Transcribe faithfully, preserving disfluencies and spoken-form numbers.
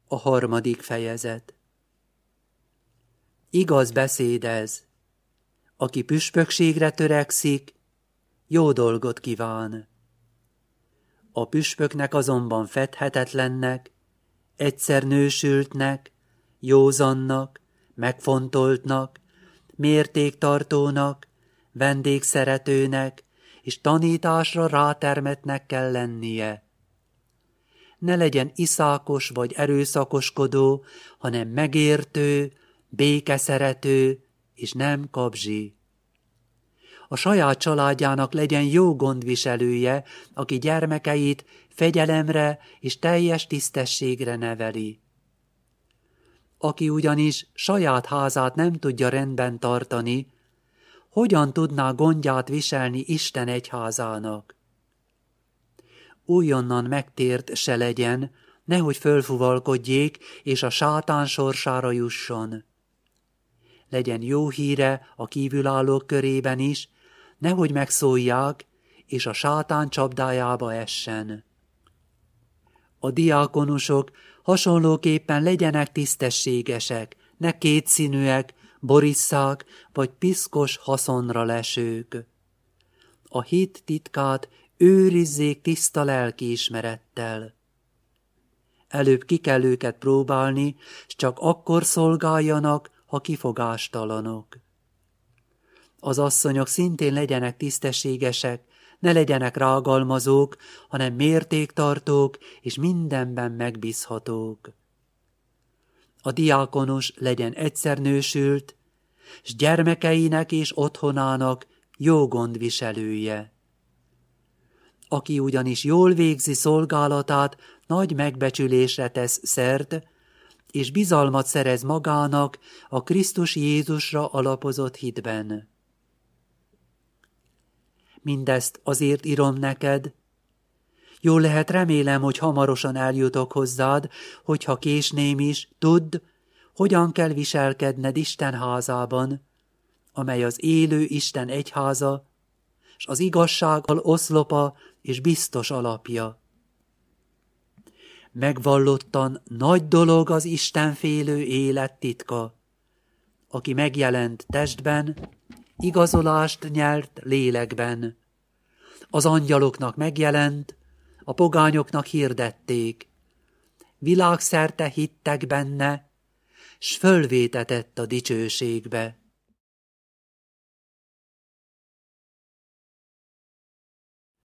A harmadik fejezet. Igaz beszéd ez. Aki püspökségre törekszik, jó dolgot kíván. A püspöknek azonban fedhetetlennek, egyszer nősültnek, józannak, megfontoltnak, mértéktartónak, vendégszeretőnek és tanításra rátermettnek kell lennie. Ne legyen iszákos vagy erőszakoskodó, hanem megértő, békeszerető és nem kabzsi. A saját családjának legyen jó gondviselője, aki gyermekeit fegyelemre és teljes tisztességre neveli. Aki ugyanis saját házát nem tudja rendben tartani, hogyan tudná gondját viselni Isten egyházának? Újonnan megtért se legyen, nehogy fölfuvalkodjék, és a sátán sorsára jusson. Legyen jó híre a kívülállók körében is, nehogy megszólják, és a sátán csapdájába essen. A diákonusok hasonlóképpen legyenek tisztességesek, ne kétszínűek, borisszák vagy piszkos haszonra lesők. A hit titkát őrizzék tiszta lelkiismerettel. Előbb ki kell őket próbálni, s csak akkor szolgáljanak, ha kifogástalanok. Az asszonyok szintén legyenek tisztességesek, ne legyenek rágalmazók, hanem mértéktartók és mindenben megbízhatók. A diákonus legyen egyszer nősült, s gyermekeinek és otthonának jó gondviselője. Aki ugyanis jól végzi szolgálatát, nagy megbecsülésre tesz szert, és bizalmat szerez magának a Krisztus Jézusra alapozott hitben. Mindezt azért írom neked, jól lehet, remélem, hogy hamarosan eljutok hozzád, hogyha késném is, tudd, hogyan kell viselkedned Isten házában, amely az élő Isten egyháza, s az igazsággal oszlopa és biztos alapja. Megvallottan nagy dolog az istenfélő élet titka, aki megjelent testben, igazolást nyert lélekben. Az angyaloknak megjelent, a pogányoknak hirdették. Világszerte hittek benne, s fölvétetett a dicsőségbe.